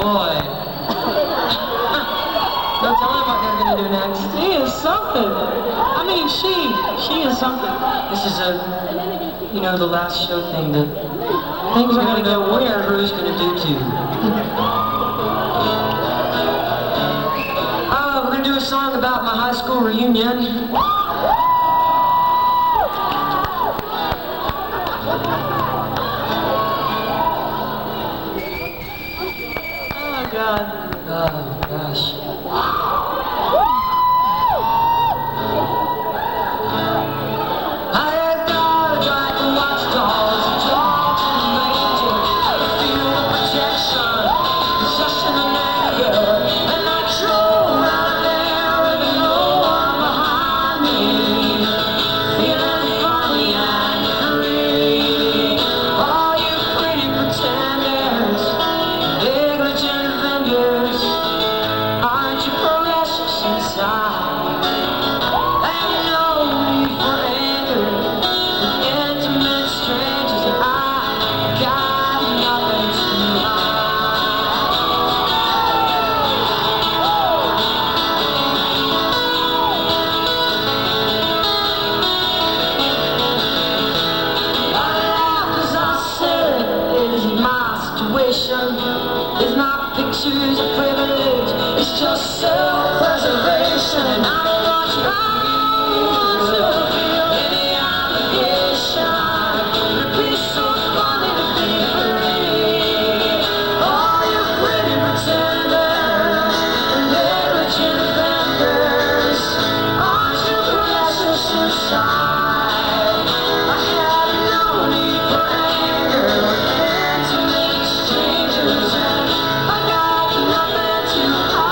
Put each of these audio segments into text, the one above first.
boy. Don't tell them what they're going to do next. He is something. I mean, she is something. This is the last show thing that things are going to go where who's going to do to. We're going to do a song about my high school reunion. Oh, God. Oh, gosh. It's not pictures of privilege, it's just self-preservation. And I don't want you to feel any obligation. It'd be so funny to be free. All you pretty pretenders and negligent offenders, aren't you precious inside? I have no need for anger or intimate strangers, and I got nothing to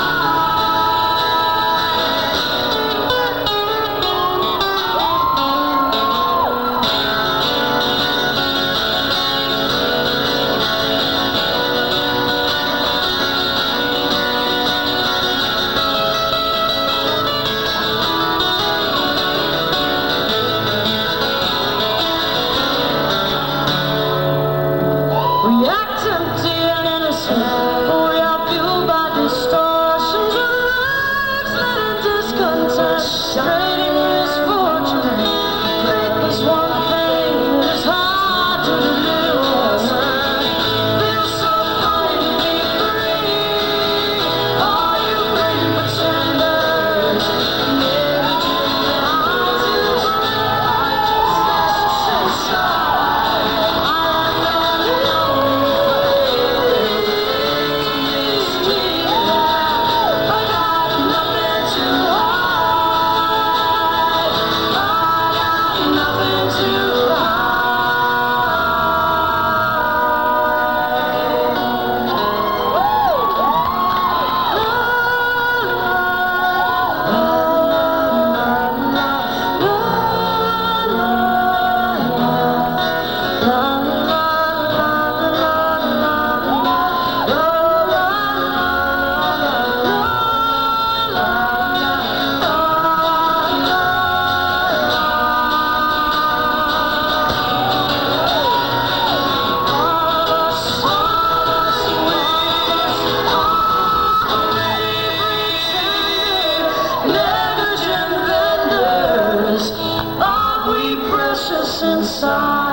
we act empty and innocent, but we are fueled by distortions of lives that discontent, trading misfortune. Faith is one thing that is hard to deliver. Feels so funny to be free. All you pretty pretenders, negligent values, righteousness inside. Negligent vendors, are we precious inside?